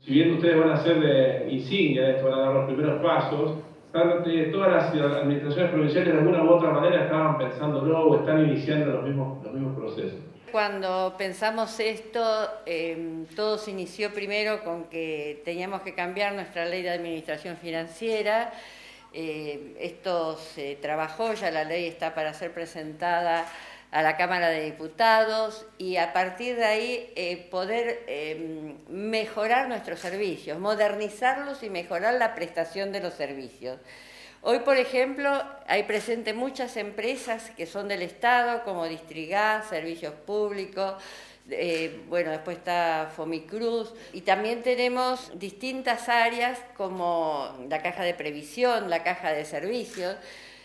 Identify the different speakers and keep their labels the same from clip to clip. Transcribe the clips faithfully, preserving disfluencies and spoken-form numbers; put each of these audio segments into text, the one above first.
Speaker 1: si bien ustedes van a ser de insignia de esto, van a dar los primeros pasos, todas las administraciones provinciales de alguna u otra manera estaban pensándolo o están iniciando los mismos, los mismos procesos.
Speaker 2: Cuando pensamos esto, eh, todo se inició primero con que teníamos que cambiar nuestra ley de administración financiera. Eh, esto se trabajó, ya la ley está para ser presentada a la Cámara de Diputados y a partir de ahí eh, poder eh, mejorar nuestros servicios, modernizarlos y mejorar la prestación de los servicios. Hoy, por ejemplo, hay presentes muchas empresas que son del Estado, como Distrigas, Servicios Públicos, eh, bueno, después está Fomicruz, y también tenemos distintas áreas como la Caja de Previsión, la Caja de Servicios,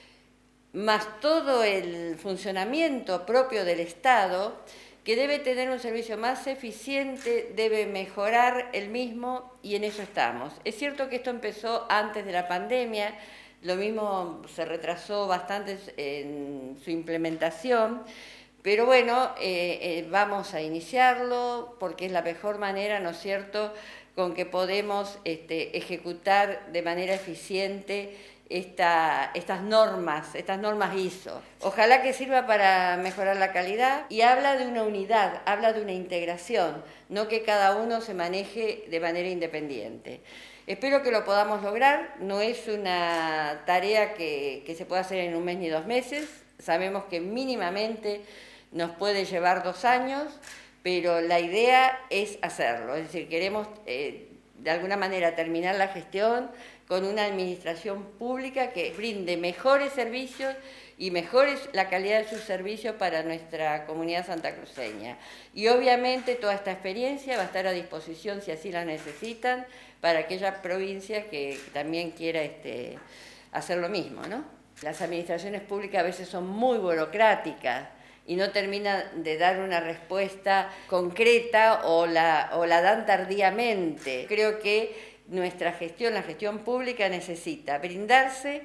Speaker 2: más todo el funcionamiento propio del Estado, que debe tener un servicio más eficiente, debe mejorar el mismo, y en eso estamos. Es cierto que esto empezó antes de la pandemia, lo mismo se retrasó bastante en su implementación, pero bueno, eh, eh, vamos a iniciarlo porque es la mejor manera, ¿no es cierto?, con que podemos este, ejecutar de manera eficiente esta, estas normas, estas normas I S O. Ojalá que sirva para mejorar la calidad y habla de una unidad, habla de una integración, no que cada uno se maneje de manera independiente. Espero que lo podamos lograr, no es una tarea que, que se pueda hacer en un mes ni dos meses, sabemos que mínimamente nos puede llevar dos años, pero la idea es hacerlo, es decir, queremos eh, de alguna manera terminar la gestión con una administración pública que brinde mejores servicios y mejore la calidad de sus servicios para nuestra comunidad santacruceña. Y obviamente toda esta experiencia va a estar a disposición, si así la necesitan, para aquella provincia que también quiera este, hacer lo mismo, ¿no? Las administraciones públicas a veces son muy burocráticas y no terminan de dar una respuesta concreta o la, o la dan tardíamente. Creo que nuestra gestión, la gestión pública, necesita brindarse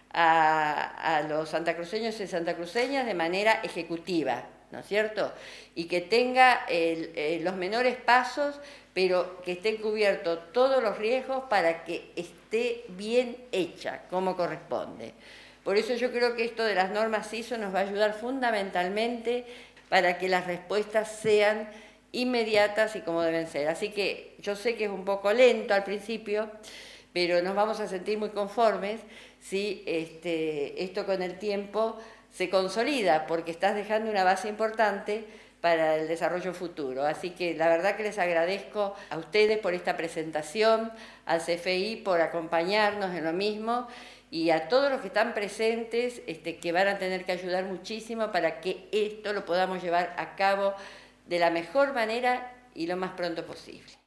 Speaker 2: a, a los santacruceños y santacruceñas de manera ejecutiva, ¿no es cierto? Y que tenga el, eh, los menores pasos, pero que estén cubiertos todos los riesgos para que esté bien hecha, como corresponde. Por eso yo creo que esto de las normas I S O nos va a ayudar fundamentalmente para que las respuestas sean inmediatas y como deben ser. Así que yo sé que es un poco lento al principio, pero nos vamos a sentir muy conformes si este, esto con el tiempo se consolida, porque estás dejando una base importante para el desarrollo futuro. Así que la verdad que les agradezco a ustedes por esta presentación, al C F I por acompañarnos en lo mismo, y a todos los que están presentes, este, que van a tener que ayudar muchísimo para que esto lo podamos llevar a cabo de la mejor manera y lo más pronto posible.